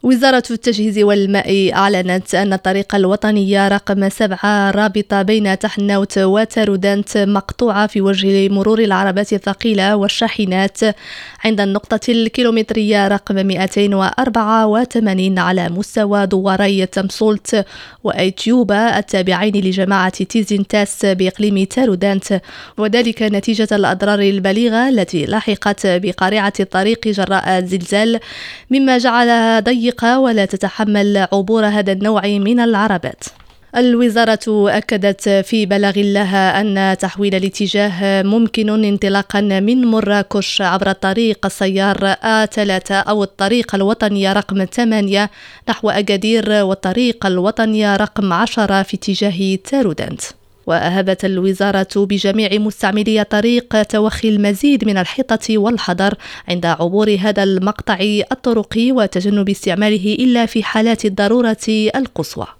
وزارة التجهيز والماء أعلنت أن الطريق الوطنية رقم 7 الرابطة بين تحنوت وتارودانت مقطوعة في وجه مرور العربات الثقيلة والشاحنات عند النقطة الكيلومترية رقم 284 على مستوى دواري تمسولت وأيتيوبا التابعين لجماعة تيزنتاس بإقليم تارودانت، وذلك نتيجة الأضرار البليغة التي لحقت بقارعة الطريق جراء الزلزال، مما جعلها ضيقة ولا تتحمل عبور هذا النوع من العربات. الوزارة أكدت في بلاغ لها أن تحويل الاتجاه ممكن انطلاقا من مراكش عبر الطريق السيار A3 أو الطريق الوطني رقم 8 نحو أكادير والطريق الوطني رقم 10 في اتجاه تارودانت. وأهبت الوزارة بجميع مستعملي الطريق توخي المزيد من الحيطة والحذر عند عبور هذا المقطع الطرقي وتجنب استعماله إلا في حالات الضرورة القصوى.